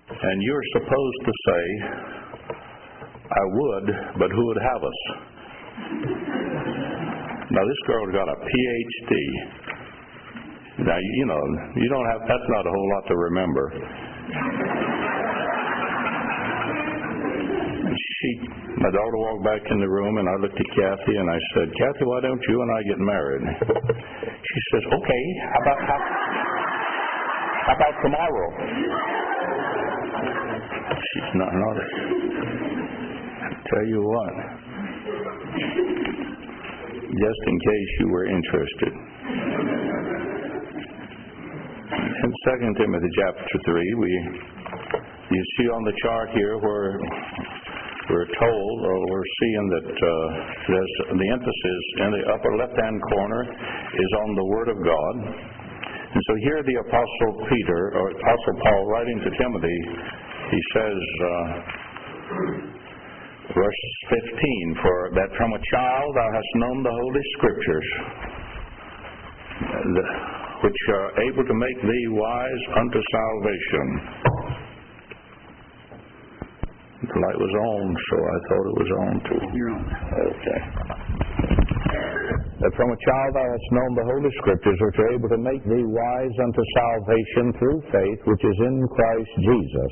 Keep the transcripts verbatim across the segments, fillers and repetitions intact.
And you're supposed to say, I would, but who would have us? Now, this girl got a P H D. Now, you know, you don't have, that's not a whole lot to remember. She, my daughter walked back in the room, and I looked at Kathy, and I said, Kathy, why don't you and I get married? She says, okay, how about, how, how about tomorrow? She's not noticed. I'll tell you what, just in case you were interested. In Second Timothy chapter three, we you see on the chart here where we're told, or we're seeing that uh, there's the emphasis in the upper left-hand corner is on the Word of God. And so here the Apostle Peter, or Apostle Paul, writing to Timothy, he says, uh, verse fifteen, for that from a child thou hast known the Holy Scriptures, the, which are able to make thee wise unto salvation. The light was on, so I thought it was on too. You're on. Okay. That from a child thou hast known the Holy Scriptures, which are able to make thee wise unto salvation through faith, which is in Christ Jesus.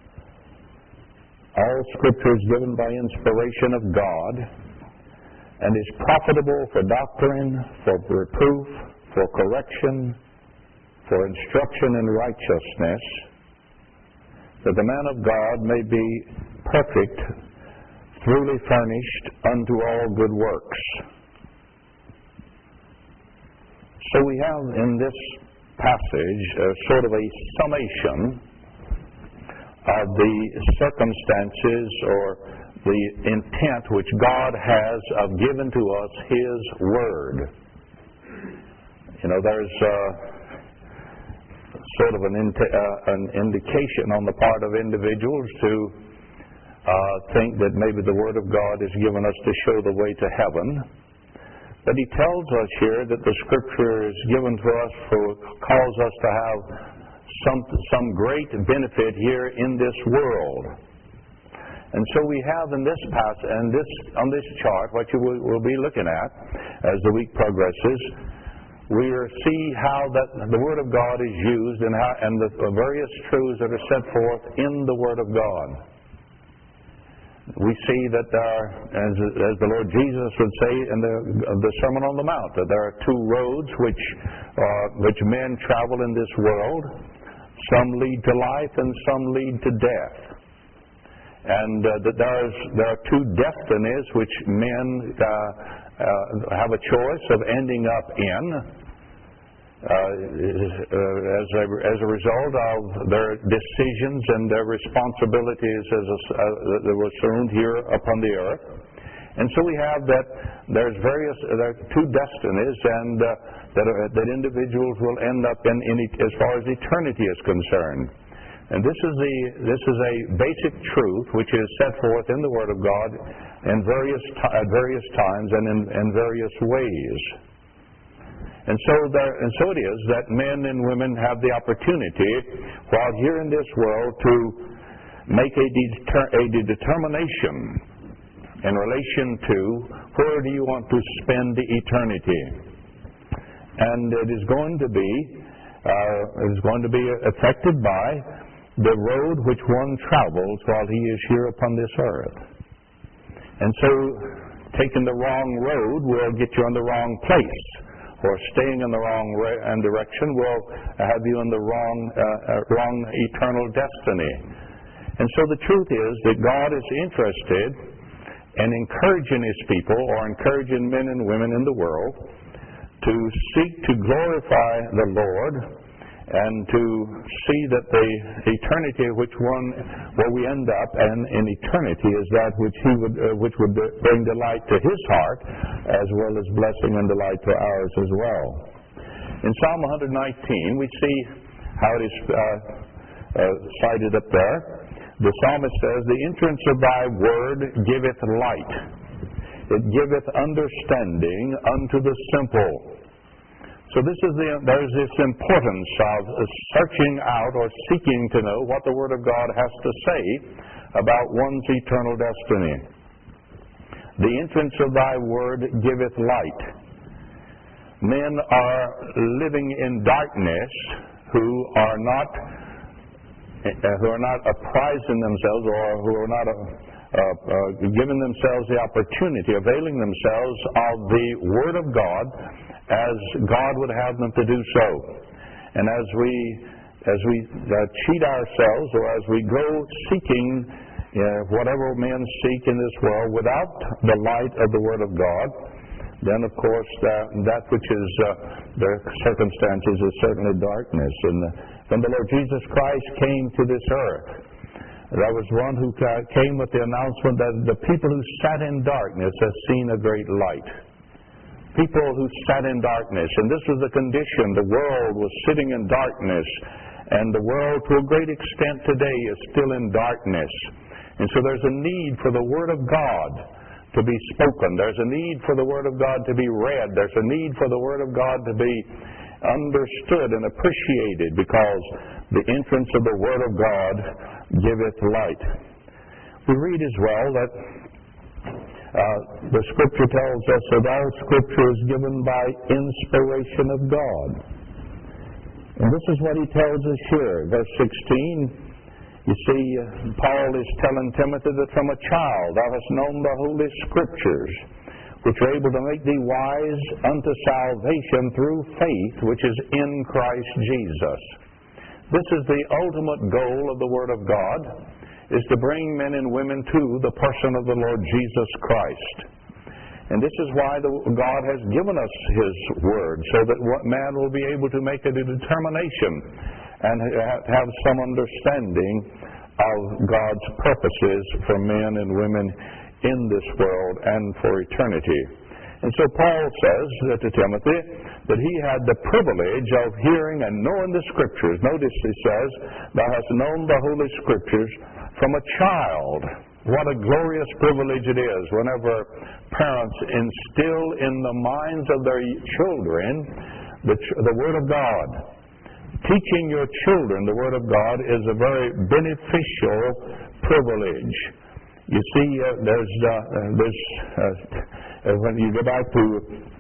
All Scripture is given by inspiration of God, and is profitable for doctrine, for reproof, for correction, for instruction in righteousness, that the man of God may be perfect, truly furnished unto all good works. So we have in this passage a sort of a summation of the circumstances or the intent which God has of giving to us His Word. You know, there's uh, sort of an, in- uh, an indication on the part of individuals to uh, think that maybe the Word of God is given us to show the way to heaven. But He tells us here that the Scripture is given to us for calls us to have some some great benefit here in this world. And so we have in this passage, and this on this chart, what you will, will be looking at as the week progresses, we see how that the Word of God is used and how and the various truths that are set forth in the Word of God. We see that there are, as, as the Lord Jesus would say in the, the Sermon on the Mount, that there are two roads which uh, which men travel in this world. Some lead to life and some lead to death. And uh, that there's, there are two destinies which men uh, uh, have a choice of ending up in uh, uh, as, a, as a result of their decisions and their responsibilities as a, uh, that were assumed here upon the earth. And so we have that there's various, there are two destinies, and uh, that, uh, that individuals will end up in, in as far as eternity is concerned. And this is the this is a basic truth which is set forth in the Word of God in various t- at various times and in, in various ways. And so there, and so it is that men and women have the opportunity, while here in this world, to make a, deter- a determination in relation to where do you want to spend the eternity. And it is going to be uh, it is going to be affected by the road which one travels while he is here upon this earth. And so taking the wrong road will get you in the wrong place, or staying in the wrong ra- direction will have you in the wrong uh, uh, wrong eternal destiny. And so the truth is that God is interested in encouraging His people, or encouraging men and women in the world, to seek to glorify the Lord and to see that the eternity which one, where we end up and in eternity, is that which He would, uh, which would bring delight to His heart, as well as blessing and delight to ours as well. In Psalm one nineteen, we see how it is uh, uh, cited up there. The psalmist says, "The entrance of Thy word giveth light; it giveth understanding unto the simple." So this is the, there's this importance of searching out or seeking to know what the Word of God has to say about one's eternal destiny. The entrance of thy Word giveth light. Men are living in darkness who are not who are not apprising themselves or who are not uh, uh, giving themselves the opportunity, availing themselves of the Word of God as God would have them to do so. And as we as we uh, cheat ourselves, or as we go seeking uh, whatever men seek in this world without the light of the Word of God, then of course that, that which is uh, the circumstances is certainly darkness. And uh, when the Lord Jesus Christ came to this earth, there was one who came with the announcement that the people who sat in darkness have seen a great light. People who sat in darkness, and this was the condition. The world was sitting in darkness, and the world to a great extent today is still in darkness. And so there's a need for the Word of God to be spoken. There's a need for the Word of God to be read. There's a need for the Word of God to be understood and appreciated, because the entrance of the Word of God giveth light. We read as well that uh, the Scripture tells us that all Scripture is given by inspiration of God. And this is what he tells us here. Verse sixteen, you see, uh, Paul is telling Timothy that from a child thou hast known the Holy Scriptures, which are able to make thee wise unto salvation through faith, which is in Christ Jesus. This is the ultimate goal of the Word of God, is to bring men and women to the person of the Lord Jesus Christ. And this is why the, God has given us His Word, so that man will be able to make a determination and have some understanding of God's purposes for men and women in this world and for eternity. And so Paul says to Timothy that he had the privilege of hearing and knowing the Scriptures. Notice he says, thou hast known the Holy Scriptures from a child. What a glorious privilege it is whenever parents instill in the minds of their children the, the Word of God. Teaching your children the Word of God is a very beneficial privilege. You see, uh, there's, uh, there's uh, when you go back to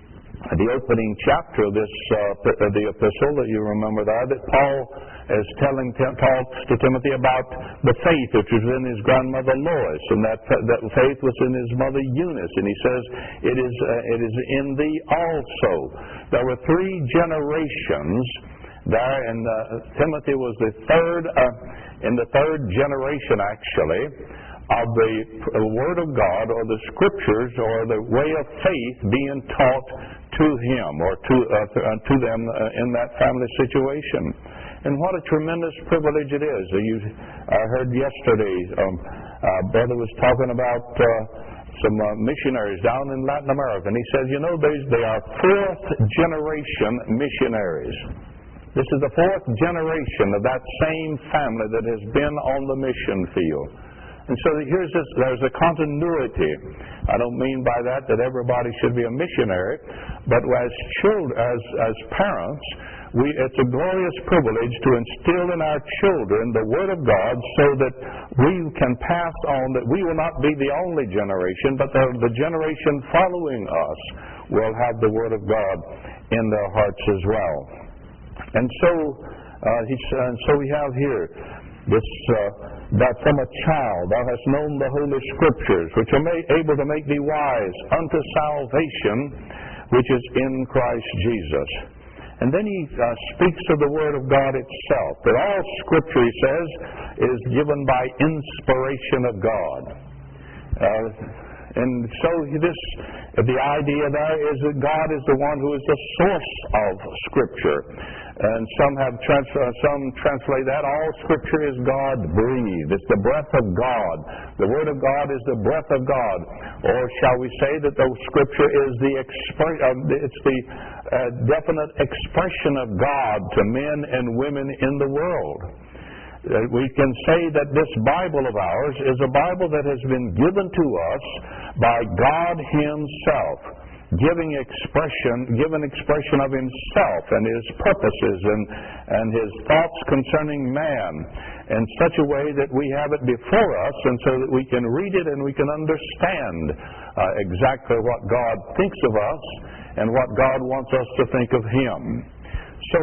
the opening chapter of this, uh, the epistle, that you remember that, that Paul is telling, talks to Timothy about the faith which was in his grandmother Lois, and that that faith was in his mother Eunice, and he says, it is uh, it is in thee also. There were three generations there, and uh, Timothy was the third, uh, in the third generation actually, of the Word of God, or the Scriptures, or the way of faith being taught to him, or to uh, to them uh, in that family situation. And what a tremendous privilege it is. You uh, heard yesterday, um, uh, brother was talking about uh, some uh, missionaries down in Latin America, and he says, you know, they, they are fourth generation missionaries. This is the fourth generation of that same family that has been on the mission field. And so here's this, there's a continuity. I don't mean by that that everybody should be a missionary, but as children, as as parents, we, it's a glorious privilege to instill in our children the Word of God, so that we can pass on, that we will not be the only generation, but the, the generation following us will have the Word of God in their hearts as well. And so, uh, he, and so we have here this. Uh, that from a child thou hast known the Holy Scriptures, which are made, able to make thee wise unto salvation, which is in Christ Jesus. And then he uh, speaks of the Word of God itself, that all Scripture, he says, is given by inspiration of God. Uh, and so this, the idea there is that God is the one who is the source of Scripture. And some have trans- uh, some translate that all Scripture is God-breathed. It's the breath of God. The Word of God is the breath of God. Or shall we say that the Scripture is the expre- uh, it's the uh, definite expression of God to men and women in the world. Uh, we can say that this Bible of ours is a Bible that has been given to us by God Himself. giving expression, giving expression of himself and his purposes and, and his thoughts concerning man in such a way that we have it before us, and so that we can read it and we can understand uh, exactly what God thinks of us and what God wants us to think of him. So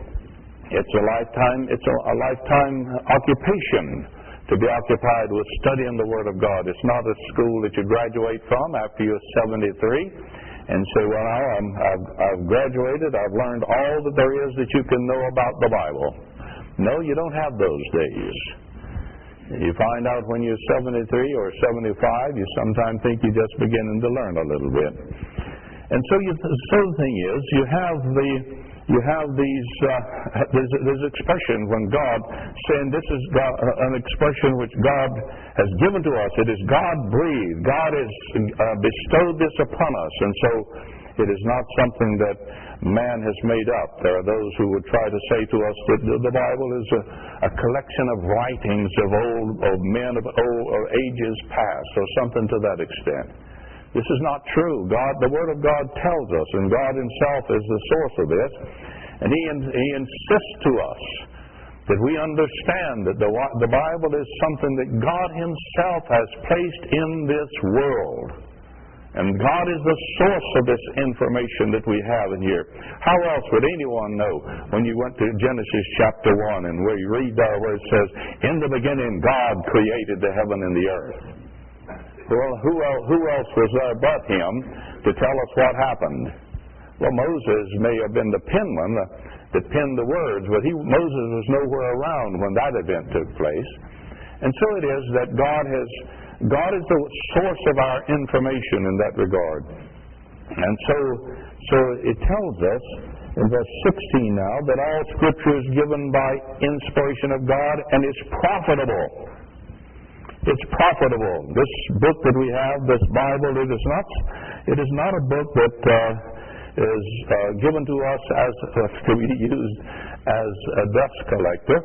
it's a lifetime, it's a, a lifetime occupation to be occupied with studying the Word of God. It's not a school that you graduate from after you're seventy-three and say, well, now I'm, I've, I've graduated, I've learned all that there is that you can know about the Bible. No, you don't have those days. You find out when you're seventy-three or seventy-five, you sometimes think you're just beginning to learn a little bit. And so, you, so the thing is, you have the You have these, uh, there's, there's expression when God saying this is God, uh, an expression which God has given to us. It is God-breathed. God has uh, bestowed this upon us. And so it is not something that man has made up. There are those who would try to say to us that the Bible is a, a collection of writings of old, of men of old, or ages past, or something to that extent. This is not true. God, the Word of God tells us, and God himself is the source of this, and he, he insists to us that we understand that the, the Bible is something that God himself has placed in this world. And God is the source of this information that we have in here. How else would anyone know when you went to Genesis chapter one and where you read there where it says, in the beginning God created the heaven and the earth? Well, who else, who else was there but him to tell us what happened? Well, Moses may have been the penman that penned the words, but he, Moses was nowhere around when that event took place. And so it is that God has, God is the source of our information in that regard. And so, so it tells us in verse sixteen now that all Scripture is given by inspiration of God and is profitable. It's profitable. This book that we have, this Bible, it is not, it is not a book that uh, is uh, given to us as uh, to be used as a dust collector,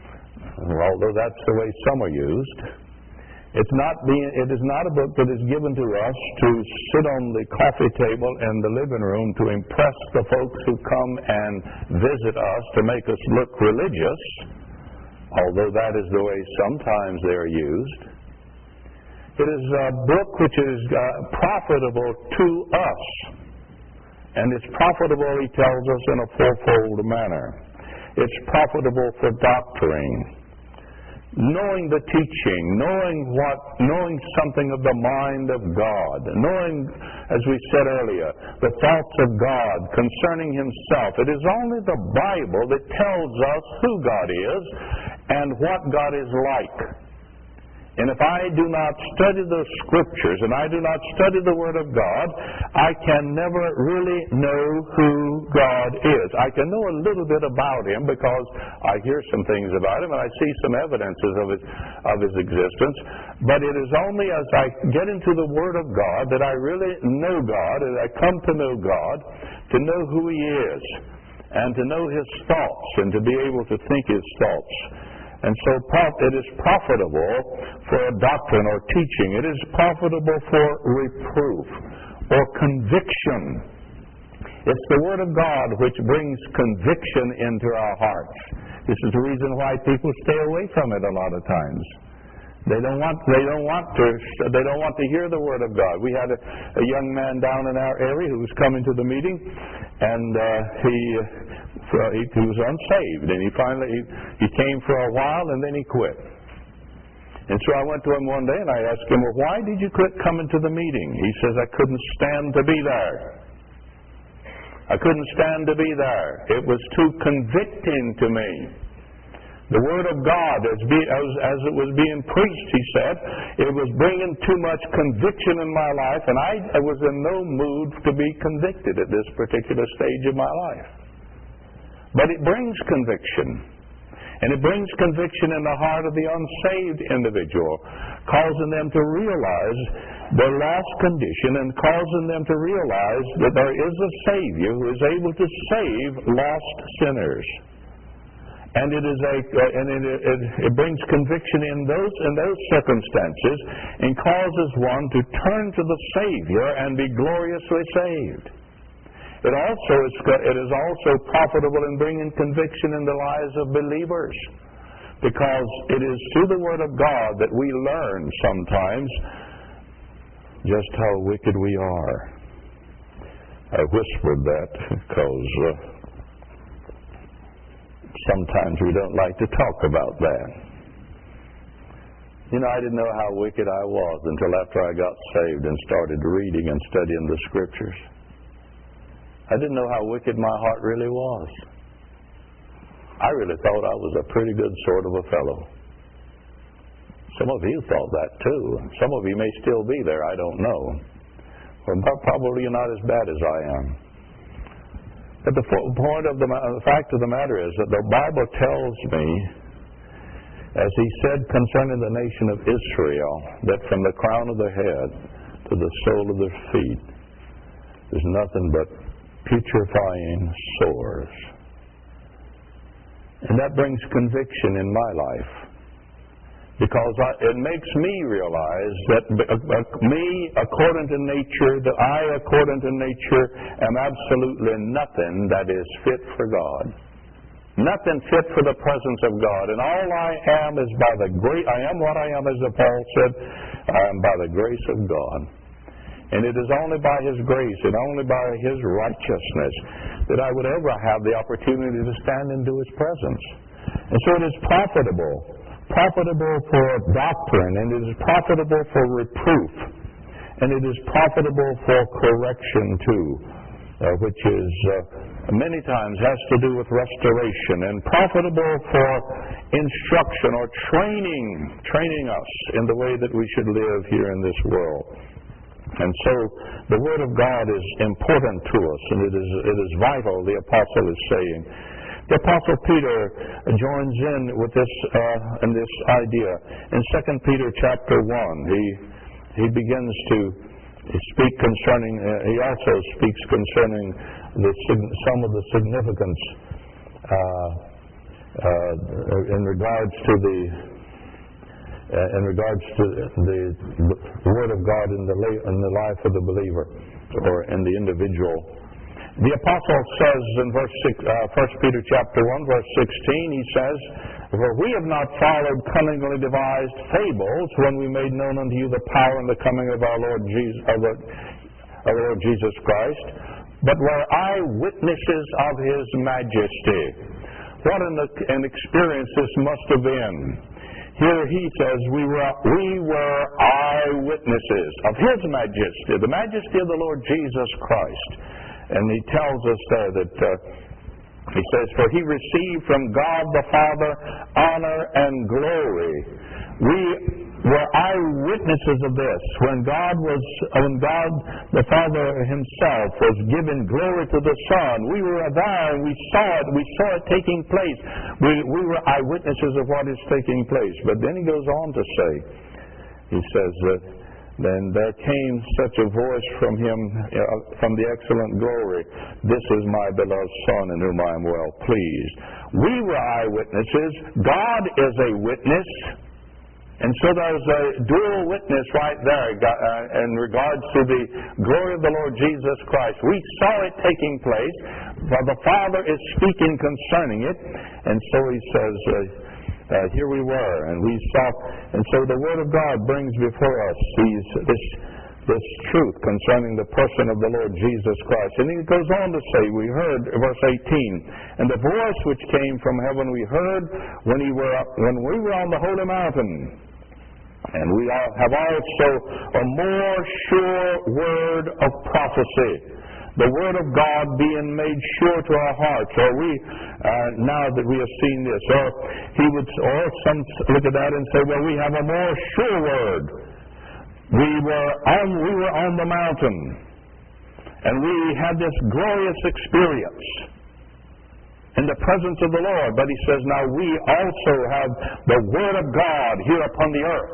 although that's the way some are used. It's not being, it is not a book that is given to us to sit on the coffee table in the living room to impress the folks who come and visit us to make us look religious, although that is the way sometimes they are used. It is a book which is uh, profitable to us. And it's profitable, he tells us, in a fourfold manner. It's profitable for doctrine, knowing the teaching, knowing what, knowing something of the mind of God, knowing, as we said earlier, the thoughts of God concerning himself. It is only the Bible that tells us who God is and what God is like. And if I do not study the Scriptures and I do not study the Word of God, I can never really know who God is. I can know a little bit about him because I hear some things about him and I see some evidences of his, of his existence. But it is only as I get into the Word of God that I really know God, and I come to know God, to know who he is, and to know his thoughts, and to be able to think his thoughts. And so it is profitable for doctrine or teaching. It is profitable for reproof or conviction. It's the Word of God which brings conviction into our hearts. This is the reason why people stay away from it a lot of times. They don't want. They don't want to. They don't want to hear the Word of God. We had a, a young man down in our area who was coming to the meeting, and uh, he. Uh, he, he was unsaved, and he finally he, he came for a while, and then he quit. And so I went to him one day, and I asked him, well, why did you quit coming to the meeting? He says, I couldn't stand to be there. I couldn't stand to be there. It was too convicting to me. The Word of God, as, be, as, as it was being preached, he said, it was bringing too much conviction in my life, and I, I was in no mood to be convicted at this particular stage of my life. But it brings conviction. And it brings conviction in the heart of the unsaved individual, causing them to realize their lost condition and causing them to realize that there is a Savior who is able to save lost sinners. And it is a uh, and it, it, it brings conviction in those in those circumstances and causes one to turn to the Savior and be gloriously saved. It also is it is also profitable in bringing conviction in the lives of believers, because it is through the Word of God that we learn sometimes just how wicked we are. I whispered that because uh, sometimes we don't like to talk about that. You know, I didn't know how wicked I was until after I got saved and started reading and studying the Scriptures. I didn't know how wicked my heart really was. I really thought I was a pretty good sort of a fellow. Some of you thought that too. Some of you may still be there, I don't know. Well, probably you're not as bad as I am. But the point of the, the fact of the matter is that the Bible tells me, as he said concerning the nation of Israel, that from the crown of their head to the sole of their feet, there's nothing but putrefying sores. And that brings conviction in my life, because I, it makes me realize that uh, uh, me, according to nature, that I, according to nature, am absolutely nothing that is fit for God. Nothing fit for the presence of God. And all I am is by the grace, I am what I am, as the Paul said, I am by the grace of God. And it is only by His grace and only by His righteousness that I would ever have the opportunity to stand into His presence. And so it is profitable. Profitable for doctrine, and it is profitable for reproof, and it is profitable for correction too, uh, which is uh, many times has to do with restoration, and profitable for instruction or training, training us in the way that we should live here in this world. And so the Word of God is important to us, and it is it is vital, the apostle is saying. The Apostle Peter joins in with this uh, in this idea. In Second Peter chapter one, he he begins to speak concerning. Uh, he also speaks concerning the some of the significance uh, uh, in regards to the uh, in regards to the, the Word of God in the in the life of the believer or in the individual. The apostle says in verse six, uh, First Peter chapter one, verse sixteen, he says, "For we have not followed cunningly devised fables when we made known unto you the power and the coming of our Lord Jesus, of the, our Lord Jesus Christ, but were eyewitnesses of His majesty." What an, an experience this must have been. Here he says, we were, we were eyewitnesses of His majesty, the majesty of the Lord Jesus Christ. And he tells us there that, uh, he says, "For He received from God the Father honor and glory." We were eyewitnesses of this. When God was, when God the Father Himself was giving glory to the Son, we were there and we saw it. We saw it taking place. We, we were eyewitnesses of what is taking place. But then he goes on to say, he says that, "Then there came such a voice from Him, uh, from the excellent glory, This is my beloved Son in whom I am well pleased." We were eyewitnesses. God is a witness. And so there's a dual witness right there uh, in regards to the glory of the Lord Jesus Christ. We saw it taking place, for the Father is speaking concerning it. And so He says, uh, Uh, here we were, and we saw, and so the Word of God brings before us these, this, this truth concerning the person of the Lord Jesus Christ. And he goes on to say, we heard, verse eighteen, "And the voice which came from heaven we heard when, he were, when we were on the holy mountain. And we have also a more sure word of prophecy." The Word of God being made sure to our hearts, or we, uh, now that we have seen this, or he would, or some look at that and say, well, we have a more sure word. We were on, we were on the mountain, and we had this glorious experience in the presence of the Lord. But he says, now we also have the Word of God here upon the earth.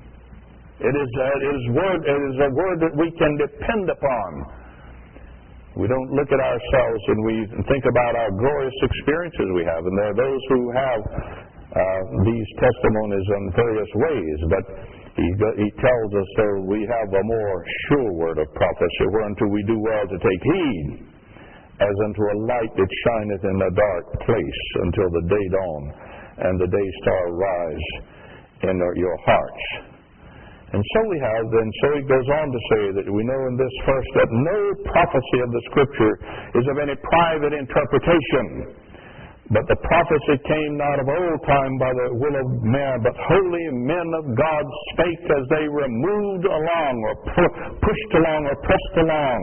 It is, uh, it is word. It is a word that we can depend upon. We don't look at ourselves and we think about our glorious experiences we have. And there are those who have uh, these testimonies in various ways. But he, he tells us, so we have a more sure word of prophecy, whereunto we do well to take heed, as unto a light that shineth in a dark place until the day dawn and the day star rise in your hearts. And so we have, and so he goes on to say that we know in this verse that no prophecy of the Scripture is of any private interpretation, but the prophecy came not of old time by the will of man, but holy men of God spake as they were moved along or pu- pushed along or pressed along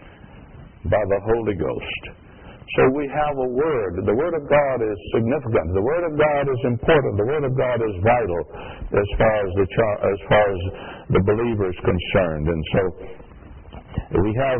by the Holy Ghost. So we have a word. The Word of God is significant. The Word of God is important. The Word of God is vital as far as the as far as the believer is concerned. And so we have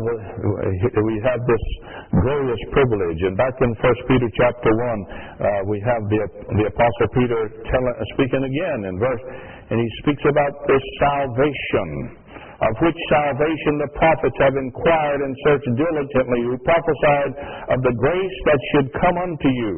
we have this glorious privilege. And back in First Peter chapter one, uh, we have the the Apostle Peter telling, speaking again in verse, and he speaks about this salvation, of which salvation the prophets have inquired and searched diligently, who prophesied of the grace that should come unto you,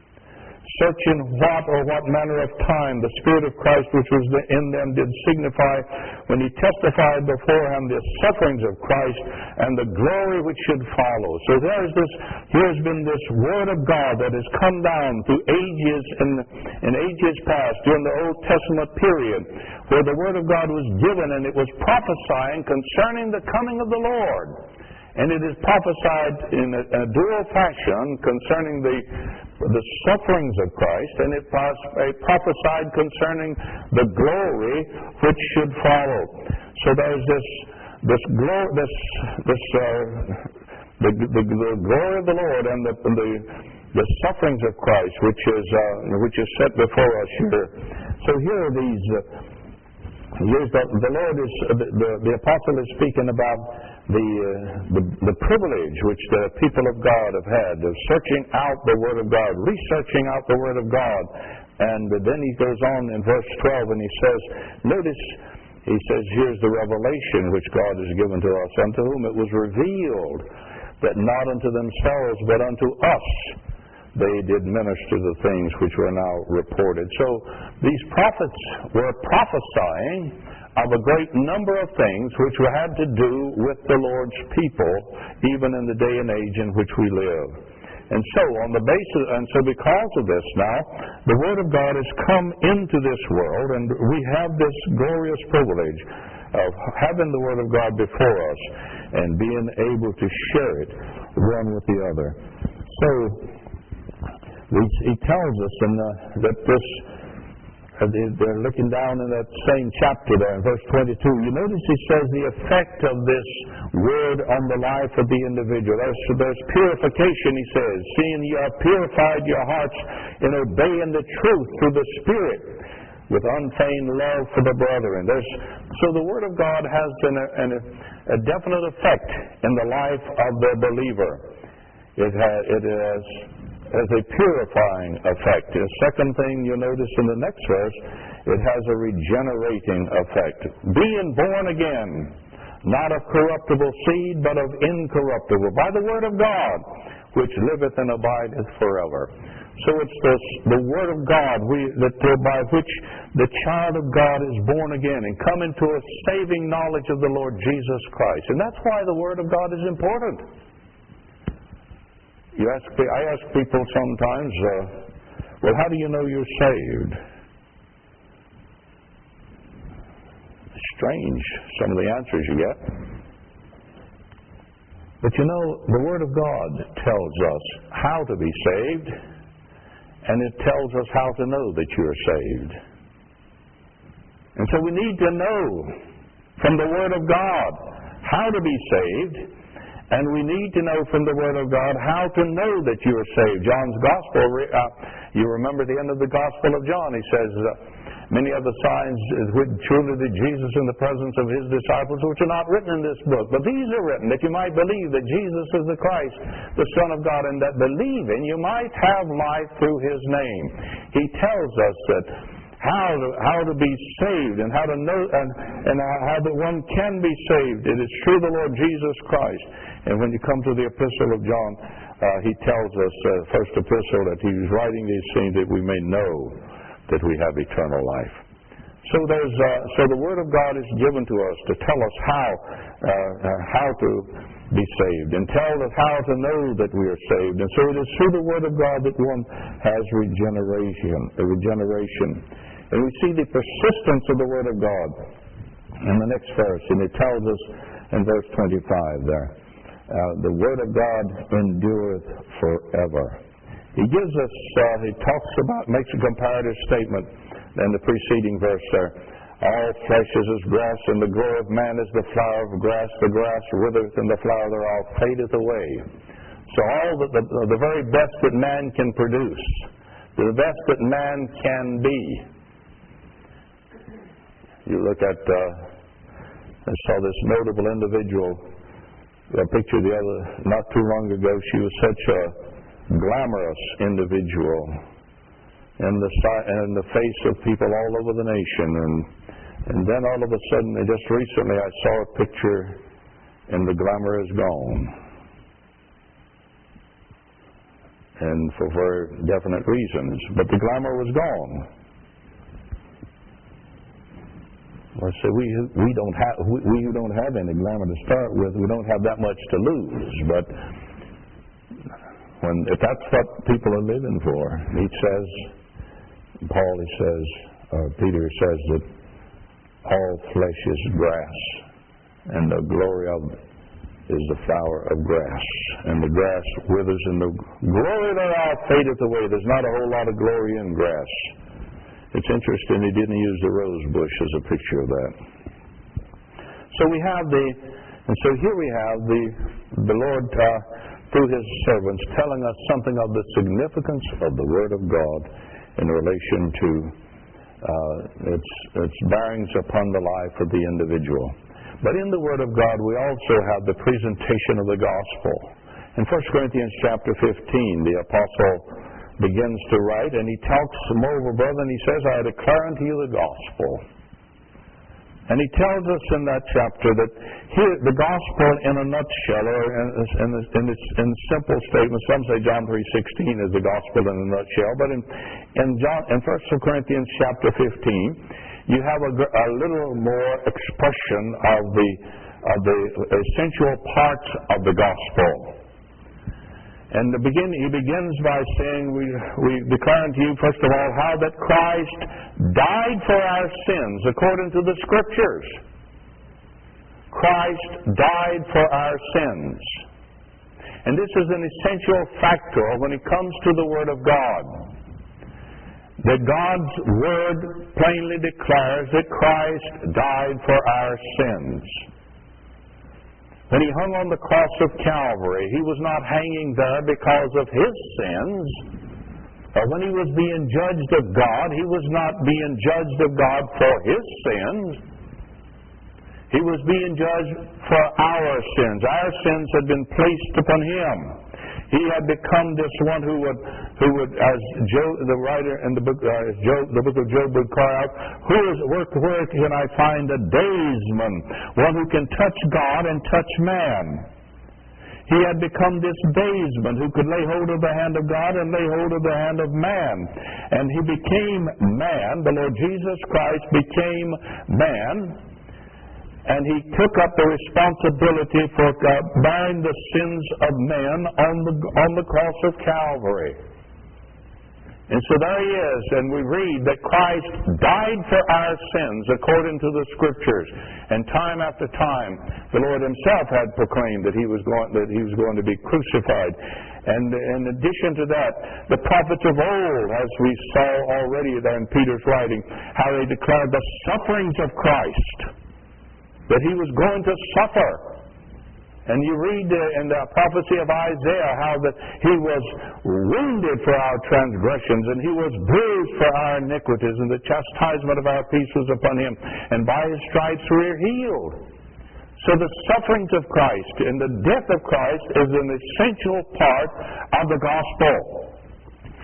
searching what or what manner of time the Spirit of Christ which was in them did signify, when he testified beforehand the sufferings of Christ and the glory which should follow. So there is this, here has been this Word of God that has come down through ages and in ages past, during the Old Testament period, where the Word of God was given and it was prophesying concerning the coming of the Lord. And it is prophesied in a, a dual fashion concerning the the sufferings of Christ, and it, it prophesied concerning the glory which should follow. So there's this this glory, this this uh, the, the the glory of the Lord and the the, the sufferings of Christ, which is uh, which is set before us here. So here are these. Uh, here's the, the Lord is uh, the, the the apostle is speaking about The, uh, the the privilege which the people of God have had of searching out the Word of God, researching out the Word of God. And uh, then he goes on in verse twelve and he says, notice, he says, here's the revelation which God has given to us, unto whom it was revealed that not unto themselves but unto us they did minister the things which were now reported. So these prophets were prophesying of a great number of things which had to do with the Lord's people, even in the day and age in which we live. And so, on the basis, and so because of this now, the Word of God has come into this world, and we have this glorious privilege of having the Word of God before us and being able to share it one with the other. So, we, he tells us in the, that this. They're looking down in that same chapter there in verse twenty-two. You notice he says the effect of this word on the life of the individual. There's, there's purification, he says, seeing you have purified your hearts in obeying the truth through the Spirit with unfeigned love for the brethren. There's, so the Word of God has an, an, a definite effect in the life of the believer. It has, it has has a purifying effect. The second thing you'll notice in the next verse, it has a regenerating effect. Being born again, not of corruptible seed, but of incorruptible, by the Word of God, which liveth and abideth forever. So it's this, the Word of God we, that, by which the child of God is born again and come into a saving knowledge of the Lord Jesus Christ. And that's why the Word of God is important. You ask, I ask people sometimes, uh, well, how do you know you're saved? Strange, some of the answers you get. But you know, the Word of God tells us how to be saved, and it tells us how to know that you're saved. And so we need to know from the Word of God how to be saved. And we need to know from the Word of God how to know that you are saved. John's Gospel, uh, you remember the end of the Gospel of John. He says, uh, many other signs which truly did Jesus in the presence of his disciples, which are not written in this book. But these are written that you might believe that Jesus is the Christ, the Son of God, and that believing you might have life through his name. He tells us that how to, how to be saved and how to know and, and how that one can be saved. It is through the Lord Jesus Christ. And when you come to the Epistle of John, uh, he tells us, uh, first epistle, that he was writing these things that we may know that we have eternal life. So there's uh, so the Word of God is given to us to tell us how uh, uh, how to be saved and tell us how to know that we are saved. And so it is through the Word of God that one has regeneration. Uh, regeneration. And we see the persistence of the Word of God in the next verse, and it tells us in verse twenty-five there, uh, the Word of God endureth forever. He gives us, uh, he talks about, makes a comparative statement in the preceding verse there. All flesh is as grass, and the glory of man is the flower of grass. The grass withereth, and the flower thereof fadeth away. So all the, the, the very best that man can produce, the best that man can be. You look at, uh, I saw this notable individual, a picture the other, not too long ago. She was such a glamorous individual in the, in the face of people all over the nation. And, and then all of a sudden, just recently, I saw a picture and the glamour is gone. And for very definite reasons. But the glamour was gone. Well, I say we we don't have we, we don't have any glamour to start with. We don't have that much to lose. But when if that's what people are living for, he says, Paul he says, or Peter says that all flesh is grass, and the glory of is the flower of grass, and the grass withers, and the glory thereof fadeth away. There's not a whole lot of glory in grass. It's interesting he didn't use the rose bush as a picture of that. So we have the, and so here we have the, the Lord uh, through His servants telling us something of the significance of the Word of God in relation to uh, its its bearings upon the life of the individual. But in the Word of God, we also have the presentation of the gospel. In First Corinthians chapter fifteen, the apostle begins to write, and he talks moreover, brother, and he says, I declare unto you the gospel. And he tells us in that chapter that here, the gospel in a nutshell, or in, in, in, its, in simple statements, some say John three sixteen is the gospel in a nutshell, but in, in, John, in First Corinthians chapter fifteen, you have a, a little more expression of the, of the essential parts of the gospel. And the begin, he begins by saying, we, we declare unto you, first of all, how that Christ died for our sins according to the Scriptures. Christ died for our sins. And this is an essential factor when it comes to the Word of God. That God's Word plainly declares that Christ died for our sins. When He hung on the cross of Calvary, He was not hanging there because of His sins. Or when He was being judged of God, He was not being judged of God for His sins. He was being judged for our sins. Our sins had been placed upon Him. He had become this one who would, who would, as Job, the writer in the book, uh, Job, the book of Job would cry out, "Who is where, where can I find a daysman, one who can touch God and touch man?" He had become this daysman who could lay hold of the hand of God and lay hold of the hand of man, and He became man. The Lord Jesus Christ became man. And He took up the responsibility for bearing the sins of men on the on the cross of Calvary. And so there He is, and we read that Christ died for our sins according to the Scriptures. And time after time, the Lord Himself had proclaimed that He was going that He was going to be crucified. And in addition to that, the prophets of old, as we saw already there in Peter's writing, how they declared the sufferings of Christ, that He was going to suffer. And you read uh, in the prophecy of Isaiah how that He was wounded for our transgressions, and He was bruised for our iniquities, and the chastisement of our peace was upon Him, and by His stripes we are healed. So the sufferings of Christ and the death of Christ is an essential part of the gospel.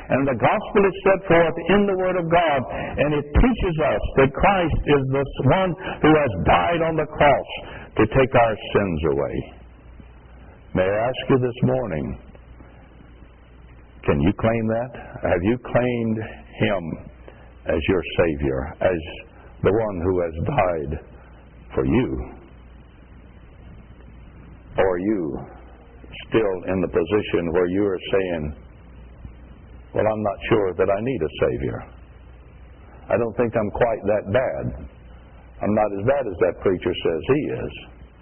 And the gospel is set forth in the Word of God, and it teaches us that Christ is the one who has died on the cross to take our sins away. May I ask you this morning, can you claim that? Have you claimed Him as your Savior, as the one who has died for you? Or are you still in the position where you are saying, well, I'm not sure that I need a Savior. I don't think I'm quite that bad. I'm not as bad as that preacher says he is.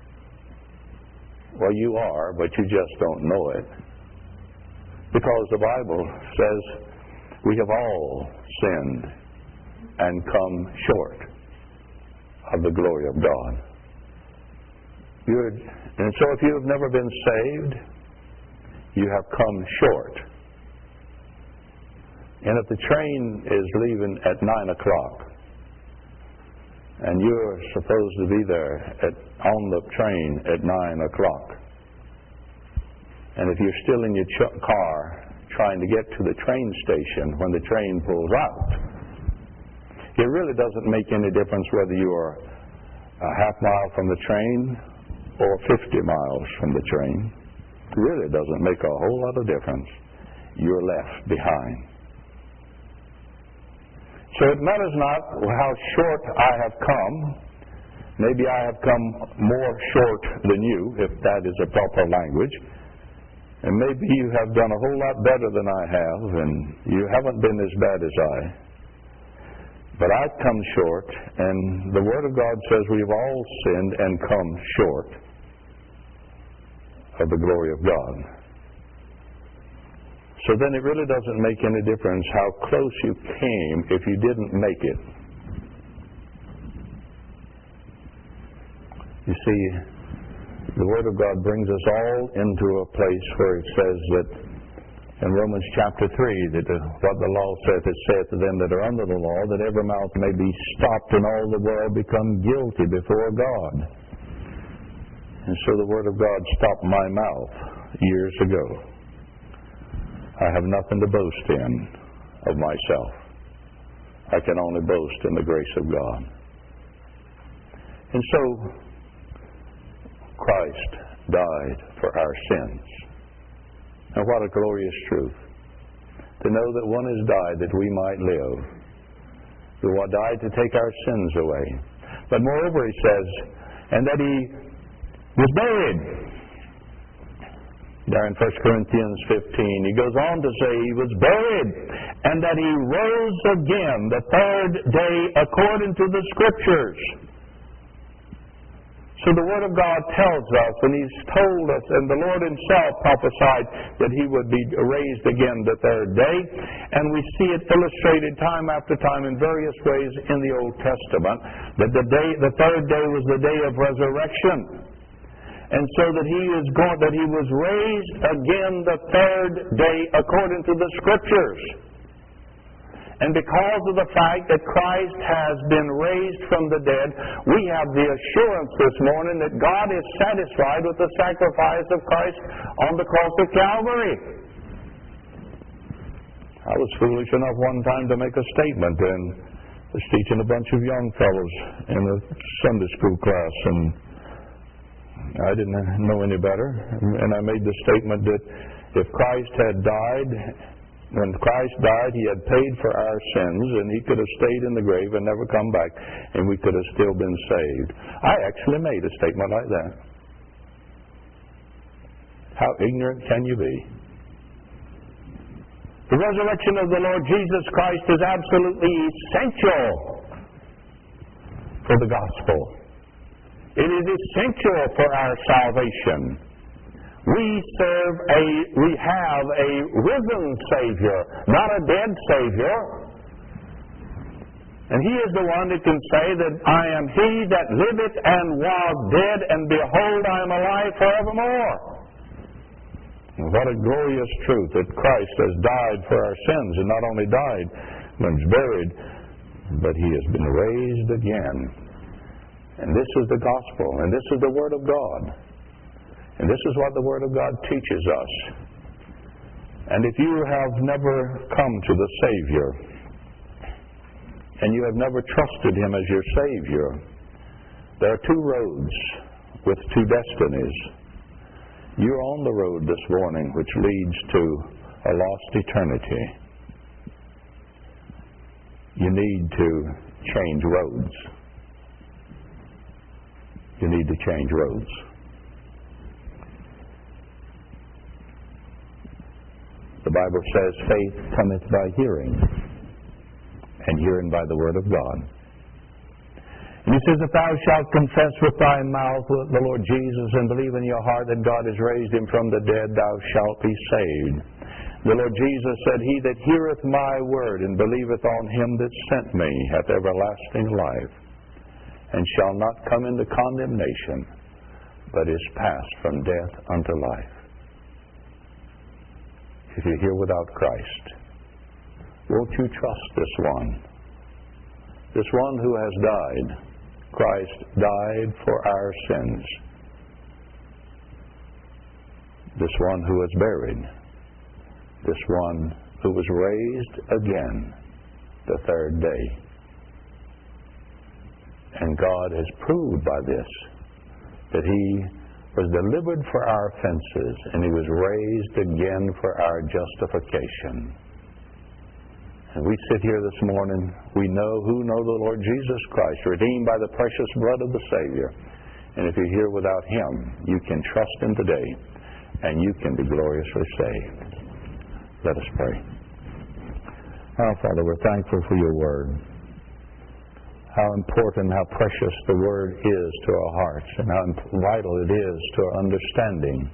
Well, you are, but you just don't know it. Because the Bible says we have all sinned and come short of the glory of God. You're, and so if you have never been saved, you have come short. And if the train is leaving at nine o'clock, and you're supposed to be there at, on the train at nine o'clock, and if you're still in your ch- car trying to get to the train station when the train pulls out, it really doesn't make any difference whether you are a half mile from the train or fifty miles from the train. It really doesn't make a whole lot of difference. You're left behind. So it matters not how short I have come. Maybe I have come more short than you, if that is a proper language. And maybe you have done a whole lot better than I have, and you haven't been as bad as I. But I've come short, and the Word of God says we've all sinned and come short of the glory of God. So then it really doesn't make any difference how close you came if you didn't make it. You see, the Word of God brings us all into a place where it says that in Romans chapter three, that uh, what the law saith, it saith to them that are under the law, that every mouth may be stopped and all the world become guilty before God. And so the Word of God stopped my mouth years ago. I have nothing to boast in of myself. I can only boast in the grace of God. And so, Christ died for our sins. And what a glorious truth. To know that one has died that we might live. Who died to take our sins away. But moreover, he says, and that he was buried. There in First Corinthians fifteen, he goes on to say he was buried, and that he rose again the third day according to the Scriptures. So the Word of God tells us, and He's told us, and the Lord Himself prophesied that He would be raised again the third day. And we see it illustrated time after time in various ways in the Old Testament, that the day, the third day was the day of resurrection. And so that He is going, that He was raised again the third day according to the Scriptures. And because of the fact that Christ has been raised from the dead, we have the assurance this morning that God is satisfied with the sacrifice of Christ on the cross of Calvary. I was foolish enough one time to make a statement, and was teaching a bunch of young fellows in a Sunday school class, and I didn't know any better. And I made the statement that if Christ had died, when Christ died, He had paid for our sins, and He could have stayed in the grave and never come back, and we could have still been saved. I actually made a statement like that. How ignorant can you be? The resurrection of the Lord Jesus Christ is absolutely essential for the gospel. It is essential for our salvation. We serve a, we have a risen Savior, not a dead Savior. And He is the one that can say that I am He that liveth and was dead, and behold, I am alive forevermore. And what a glorious truth that Christ has died for our sins, and not only died, but was buried, but He has been raised again. And this is the gospel, and this is the Word of God. And this is what the Word of God teaches us. And if you have never come to the Savior, and you have never trusted Him as your Savior, there are two roads with two destinies. You're on the road this morning which leads to a lost eternity. You need to change roads. You need to change roads. The Bible says faith cometh by hearing, and hearing by the word of God. And He says, if thou shalt confess with thy mouth the Lord Jesus and believe in your heart that God has raised Him from the dead, thou shalt be saved. The Lord Jesus said, he that heareth my word and believeth on Him that sent me hath everlasting life, and shall not come into condemnation, but is passed from death unto life. If you're here without Christ, won't you trust this one? This one who has died. Christ died for our sins. This one who was buried. This one who was raised again the third day. And God has proved by this that He was delivered for our offenses, and He was raised again for our justification. And we sit here this morning, we know who know the Lord Jesus Christ, redeemed by the precious blood of the Savior. And if you're here without Him, you can trust Him today, and you can be gloriously saved. Let us pray. Our Father, we're thankful for your word. How important, how precious the word is to our hearts, and how vital it is to our understanding.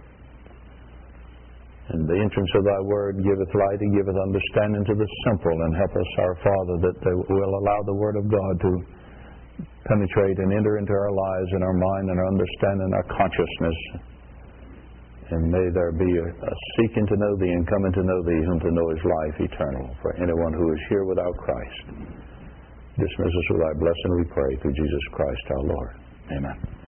And the entrance of thy word giveth light and giveth understanding to the simple, and help us, our Father, that they will allow the word of God to penetrate and enter into our lives and our mind and our understanding and our consciousness. And may there be a, a seeking to know thee and coming to know thee, whom to know is life eternal, for anyone who is here without Christ. Dismiss us with thy blessing, we pray, through Jesus Christ our Lord. Amen.